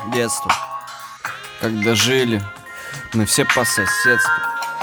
детства, когда жили мы все по соседству.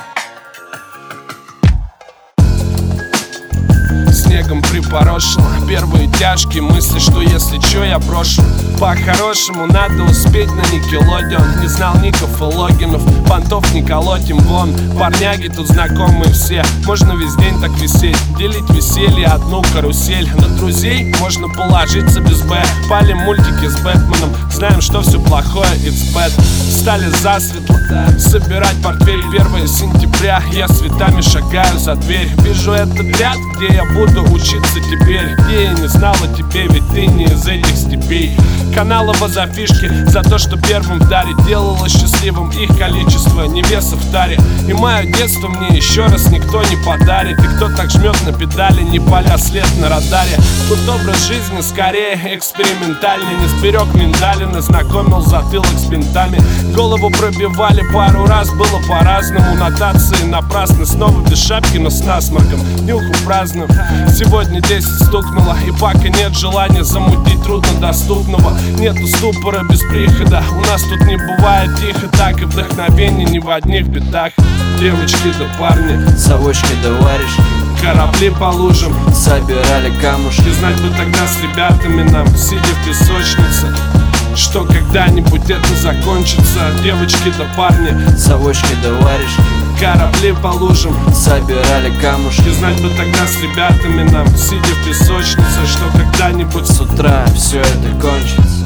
Снегом припорошило первые тяжкие мысли, что если чё, я брошу. По-хорошему надо успеть на Никелодеон. Не знал ников и логинов, понтов не колотим вон. Парняги тут знакомые все, можно весь день так висеть, делить веселье одну карусель. На друзей можно положиться без Б. Палим мультики с Бэтменом, знаем, что все плохое it's bad. Встали засветло, собирать портфель 1 сентября. Я цветами шагаю за дверь, вижу этот ряд, где я буду учиться теперь. Где я не знал о тебе, ведь ты не из этих степей. Каналова за фишки, за то, что первым в даре делало счастливым их количество невесов в таре. И мое детство мне еще раз никто не подарит. И кто так жмет на педали, не поля след на радаре. Тут образ жизни скорее экспериментальный. Не сберег миндалин и знакомил затылок с бинтами. Голову пробивали пару раз, было по-разному. Нотации напрасны, снова без шапки, но с насморком. Нюху праздную, сегодня 10 стукнуло. И пока нет желания замутить труднодоступного, нету ступора без прихода. У нас тут не бывает тихо так, и вдохновение не в одних бедах. Девочки да парни, совочки да варежки, корабли по лужам собирали камушки. И знать бы тогда с ребятами нам, сидя в песочнице, что когда-нибудь это закончится. Девочки да парни, совочки да варежки, корабли по лужам собирали камушки. И знать бы тогда с ребятами нам, сидя в песочнице, что когда-нибудь с утра все это кончится.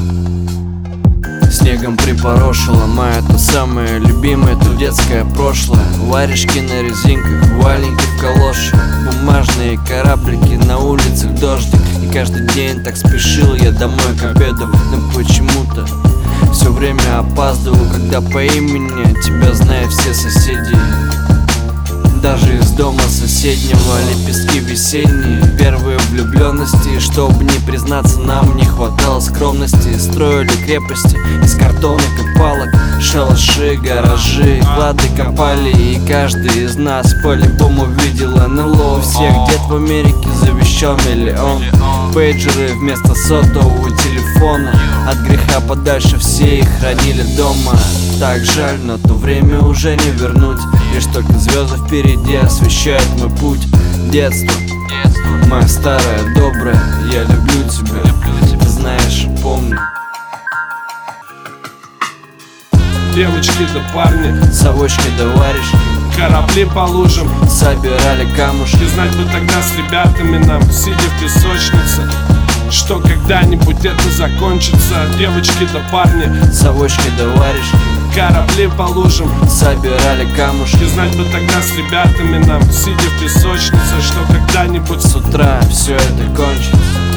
Снегом припорошило мое то самое любимое, то детское прошлое. Варежки на резинках, валенки в калоши, бумажные кораблики, на улицах дождик. И каждый день так спешил я домой к обеду, но почему-то все время опаздывал, когда по имени тебя знают все соседи. Даже из дома соседнего лепестки весенние, первые влюбленности. Чтобы не признаться, нам не хватало скромности. Строили крепости из картонок и палок, шалаши, гаражи, клады копали. И каждый из нас по-любому видел НЛО. Всех дед в Америке завещал миллион. Пейджеры вместо сотового телефона, от греха подальше все их хранили дома. Так жаль, но то время уже не вернуть. Лишь только звезды впереди освещают мой путь. Детство, моя старая добрая, я люблю тебя, ты знаешь и помню. Девочки да парни, совочки да варежки, корабли по лужам собирали камушки. И знать бы тогда с ребятами нам, сидя в песочнице, что когда-нибудь это закончится. Девочки да парни, совочки да варежки, корабли по лужам собирали камушки. И знать бы тогда с ребятами нам, сидя в песочнице, что когда-нибудь с утра все это кончится.